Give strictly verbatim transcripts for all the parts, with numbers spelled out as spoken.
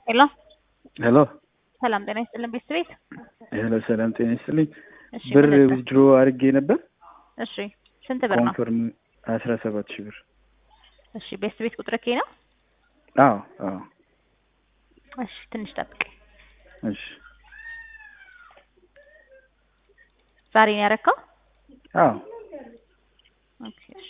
ሄሎ ሄሎ ሰላም ጤና ይስጥልን ቤተሰቤት። ሄሎ ሰላም ጤና ይስጥልኝ። እሺ ብር ምን ነበር? ዊዝድሮ አድርጌ ነበር። እሺ ስንት ብር ነው? ኮንፈርም አስራ ሰባት ሺህ ብር። እሺ ቤተሰቤት ቁጥር ከይ ነው? አዎ አዎ። እሺ ትንሽ ጠብቅ። እሺ ዛሬ ነው ያረከው? አዎ ኦኬ እሺ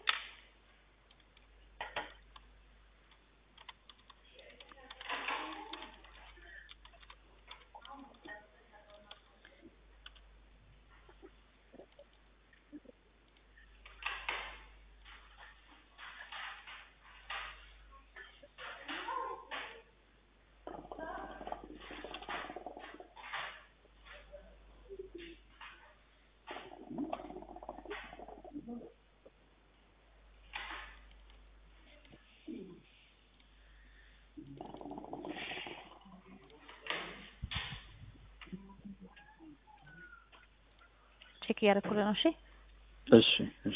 ቼክ ያረኩልህ ነው። እሺ እሺ እሺ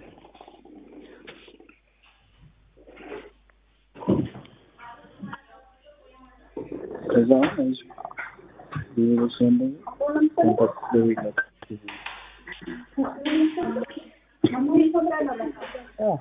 ከዛ አይዞህ ቢወሰን ኮንታክት ደውይለት። አዎ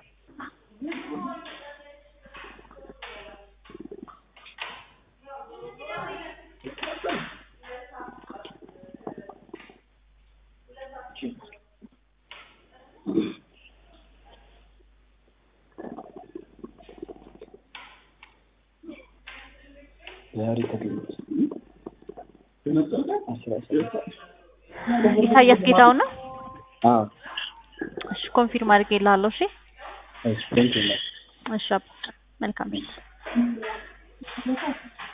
ዛሬ ተገኘ ኢሳያስ ጌታው ነው። አዎ እሺ ኮንፊርም አድርጌልሃለሁ። እሺ እሺ ቴንክ ዩ። እሺ መልካም